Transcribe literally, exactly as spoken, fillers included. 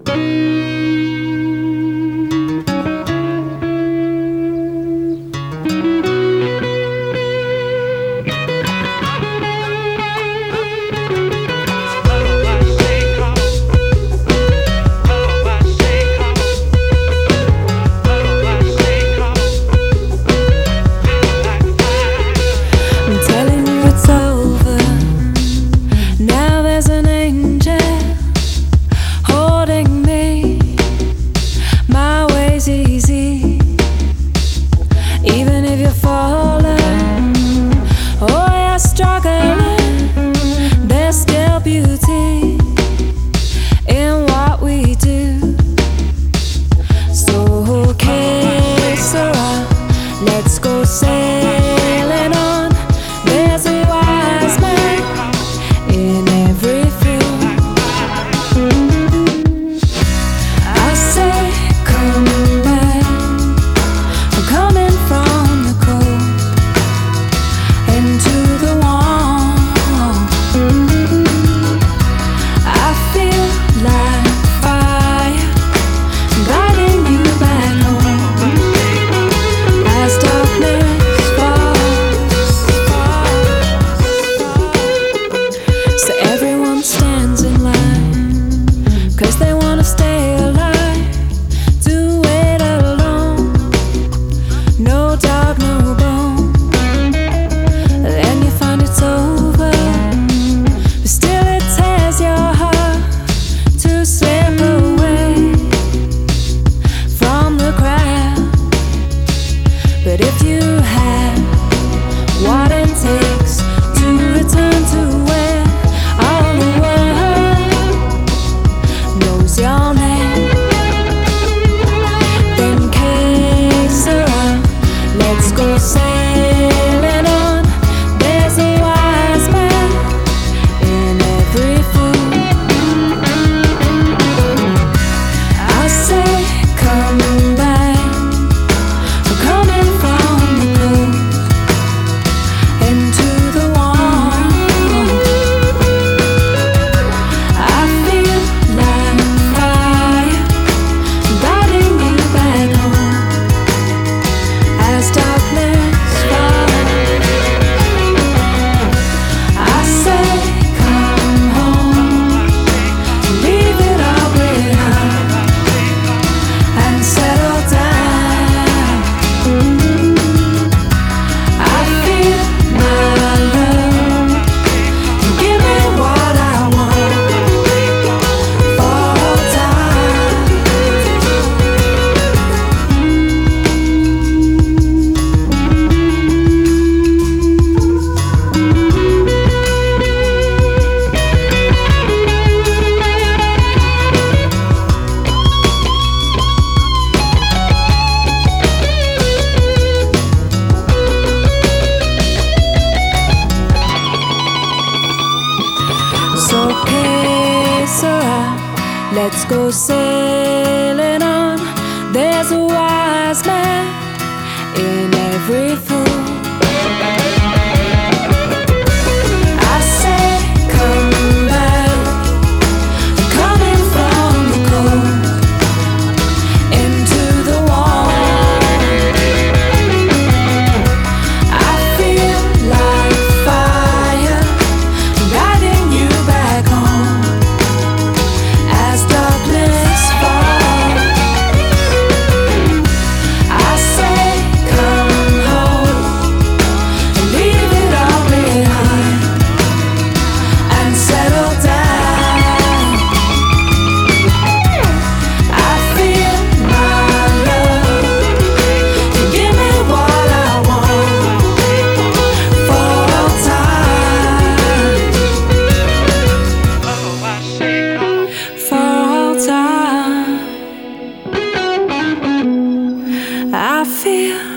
Let's go sailing on. There's a wise man in every field. I say, come back. I'm coming from the cold into the warm. I feel like fire guiding you back home. As darkness falls, so everyone stands in line, 'cause they wanna stay alive. Do it alone, no dog, no bone. Then you find it's over, but still it tears your heart to slip away from the crowd. But if you have what it takes to return to where all the world knows your name, then que sera, let's go sailing on. There's a wise man in every fool. I say, come back. I'm coming from the cold into the warm. I feel like fire guiding you back home as darkness falls. I say, come home, leave it all behind and settle down. I feel my love, give me what I want for all time. So que sera, let's go sailing on. There's a wise man in every fool. I say, come back. I'm coming from the cold into the warm. I feel like fire guiding you back home as darkness falls. I say, come home, leave it all behind and settle down. I feel my love, give me what I want for all time. For all time. I feel